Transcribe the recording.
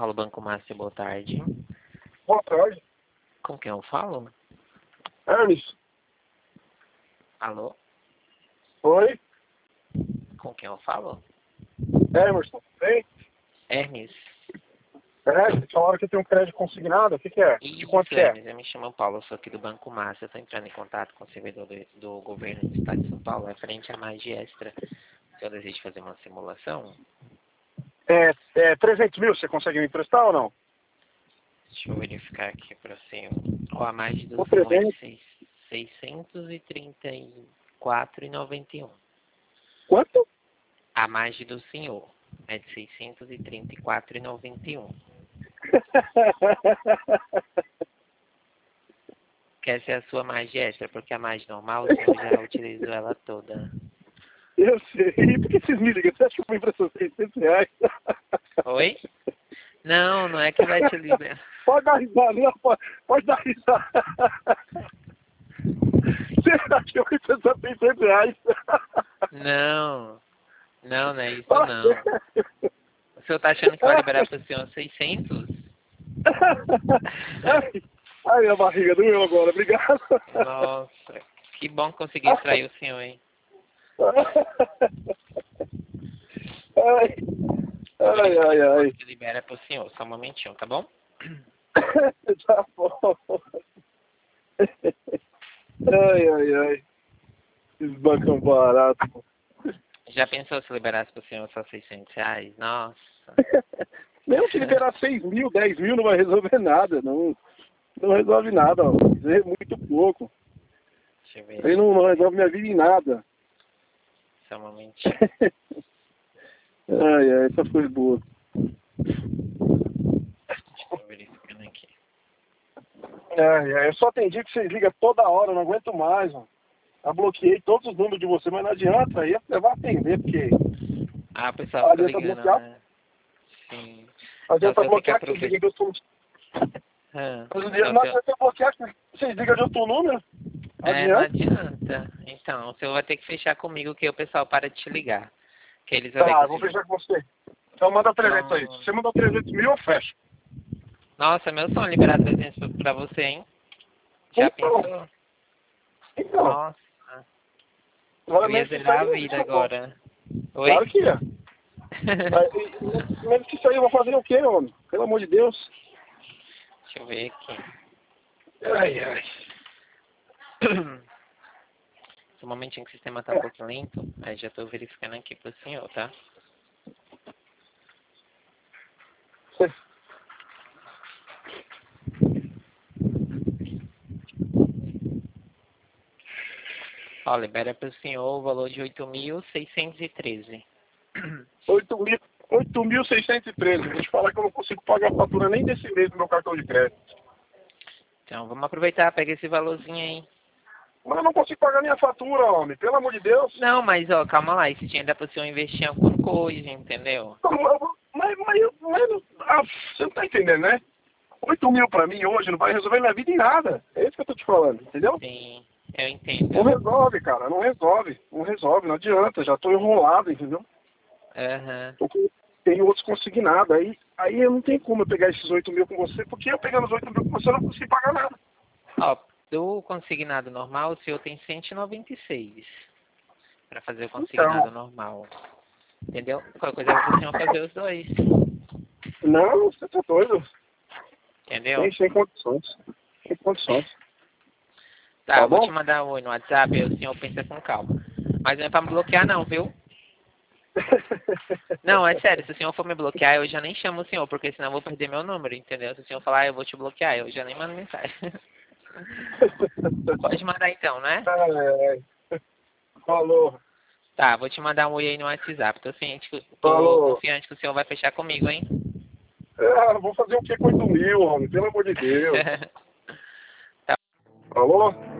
Paulo Banco Master, boa tarde. Boa tarde. Com quem eu falo? Hermes. Alô? Oi? Com quem eu falo? Emerson, bem? Hermes. Falaram que tem um crédito consignado, o que é? De quanto que é? Hermes, eu me chamo Paulo, eu sou aqui do Banco Master, eu estou entrando em contato com o servidor do governo do estado de São Paulo, referente à margem extra. O senhor deseja fazer uma simulação? 300 mil, você consegue me emprestar ou não? Deixa eu verificar aqui para o senhor. Ó, a margem do Ou senhor é 300? de 634,91. Quanto? A margem do senhor é de 634,91. Que essa é a sua margem extra, porque a margem normal o senhor já utilizou ela toda. Eu sei. Por que vocês me ligam? Você acha que eu vou emprestar 600 reais? Oi? Não, não é que vai te liberar. Pode dar risada, não, pode dar risada. Você acha que eu vou emprestar 600 reais? Não, não é isso não. O senhor tá achando que vai liberar para o senhor 600? Ai, minha barriga doeu agora, obrigado. Nossa, que bom que consegui extrair o senhor, hein? Ai, ai. Que libera para o senhor, só um momentinho, tá bom? Tá bom. Ai. Esses bancão barato. Já pensou se liberasse para o senhor só 600 reais? Nossa. Mesmo que liberar 6 mil, 10 mil não vai resolver nada. Não resolve nada. Ó. É muito pouco. Deixa eu ver. Aí não resolve minha vida em nada. Só um momentinho. Ai, essa foi boa. Estou verificando aqui. Eu só atendi que vocês ligam toda hora, eu não aguento mais, mano. Eu bloqueei todos os números de você, mas não adianta, aí eu vou atender, porque Ah, o pessoal fica adianta ligando, bloquear. né? Sim. Adianta Só bloquear ficar que vocês ligam de outro Só Não se eu... adianta bloquear que vocês ligam de outro número. não adianta. Então, o senhor vai ter que fechar comigo que o pessoal para de te ligar. Que eles vão ver Tá, que eu vou fechar com você. Então manda 300 aí. Não. Se você mandar 300 mil, eu fecho. Nossa, meu sonho é liberar 300 pra você, hein? Já Então, pensou? então. Nossa, Agora eu ia mesmo que zerar a sair, vida agora. Oi? claro que é. Mesmo que sair, eu vou fazer o quê, homem? Pelo amor de Deus. Deixa eu ver aqui. Ai. Só um momentinho que o sistema tá um pouco lento. Aí já tô verificando aqui pro senhor, tá? Ó, libera pro senhor o valor de 8.613. 8.613. Vou te falar que eu não consigo pagar a fatura nem desse mês do meu cartão de crédito. Então, vamos aproveitar, pega esse valorzinho aí. Mas eu não consigo pagar nem a fatura, homem. Pelo amor de Deus. Não, mas ó, calma lá, esse dinheiro dá pro senhor investir em alguma coisa, entendeu? Mas você não tá entendendo, né? 8 mil pra mim hoje não vai resolver minha vida em nada. É isso que eu tô te falando, entendeu? Sim, eu entendo. Não resolve, cara. Não resolve. Não adianta. Já tô enrolado, entendeu? Aham. Tem outros consignados. Aí eu não tenho como eu pegar esses 8 mil com você, porque eu pegando os 8 mil com você eu não consigo pagar nada. Ó, do consignado normal, o senhor tem 196 para fazer o consignado normal. Entendeu? Qualquer coisa é o senhor fazer os dois. Não, você tá doido. Entendeu? Sem condições. Sem condições. Tá, Tá eu vou bom? te mandar um oi no WhatsApp e o senhor pensa com calma. Mas não é pra me bloquear não, viu? Não, é sério, se o senhor for me bloquear, eu já nem chamo o senhor, porque senão eu vou perder meu número, entendeu? Se o senhor falar, eu vou te bloquear, eu já nem mando mensagem. Pode mandar então, né? Falou. Tá, vou te mandar um oi aí no WhatsApp. Tô Falou. confiante que o senhor vai fechar comigo, hein? Vou fazer o que com 8 mil, homem? Pelo amor de Deus. Tá. Falou?